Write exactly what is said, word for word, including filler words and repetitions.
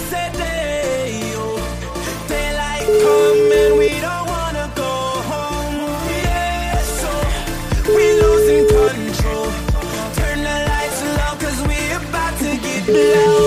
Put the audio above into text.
said day, oh, daylight come and we don't wanna go home. Yeah, so we losing control. Turn the lights low 'cause we about to get low.